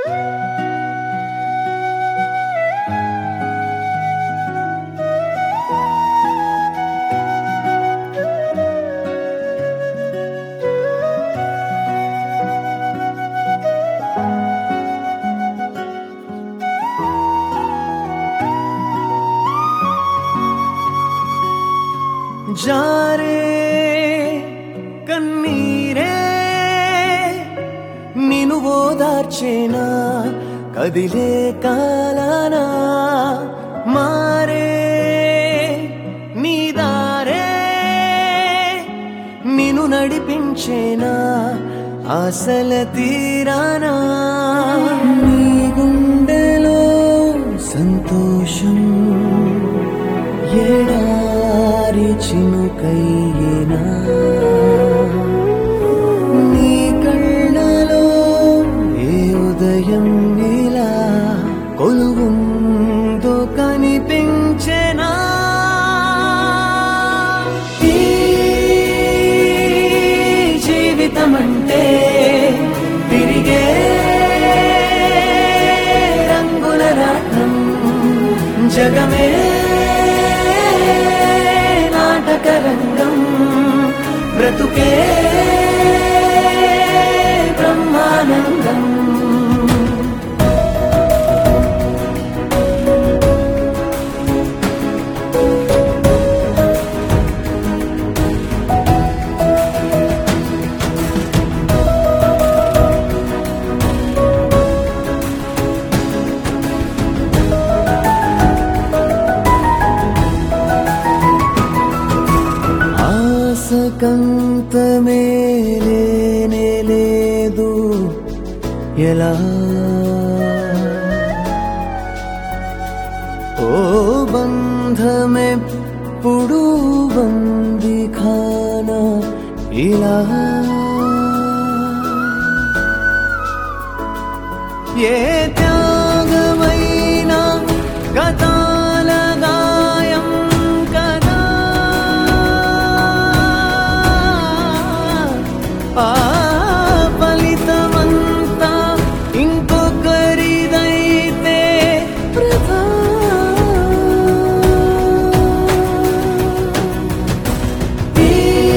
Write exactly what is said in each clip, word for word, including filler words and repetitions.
జారే కన్నీరే నిను ఓదార్చేనా కదిలే కాలానా మారే నీ దారే నిను నడిపించేనా ఆశల తీరానా నీ గుండెలో సంతోషం ఎడారి చినుకయ్యేనా నీ కళ్ళలో ఏ ఉదయం ఇలా కొలువుందో కనిపించెనా ఈ జీవితమంటే తిరిగే రంగుల రాట్నం జగమే నాటకరంగం బ్రతుకే బ్రహ్మానందం కంతమే లేనే లేదు ఎలా ఓ బంధమెప్పుడు బంది ఖానా ఇలా ఏ త్యాగమైనా గతాల గాయం కదా ఆ ఫలితమంతా ఇంకొకరిదైతే వృథా ఈ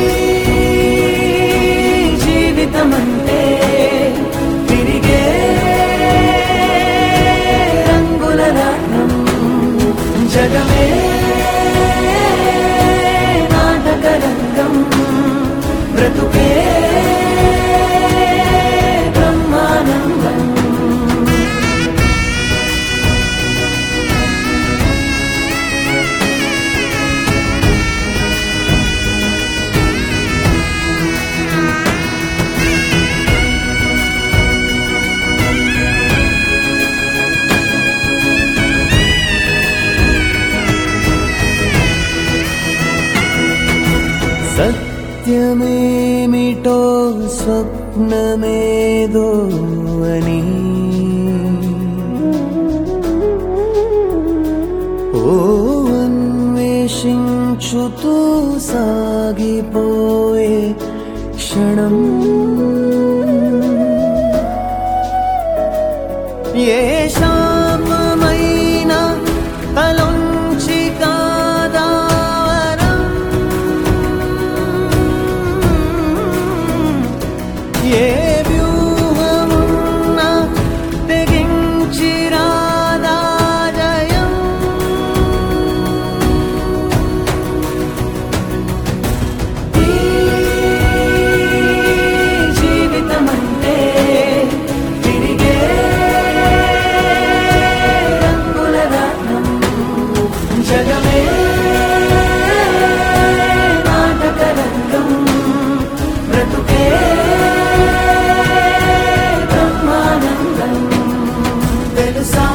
జీవితమంటే తిరిగే రంగుల రాట్నం జగమే నాటకరంగం బ్రతుకే బ్రహ్మానందం సత్యమేమిటో స్వప్నమేదో అని ఓ అన్వేషించుతూ సాగిపోయే క్షణం ఏ శాపమైనా తలొంచి కాదావరం ఏ వ్యూహమున్నా తెగించి రాదా జయం ఈ జీవితమంటే తిరిగే రంగుల రాట్నం జగమే నాటకరంగం బ్రతుకే తెలుసా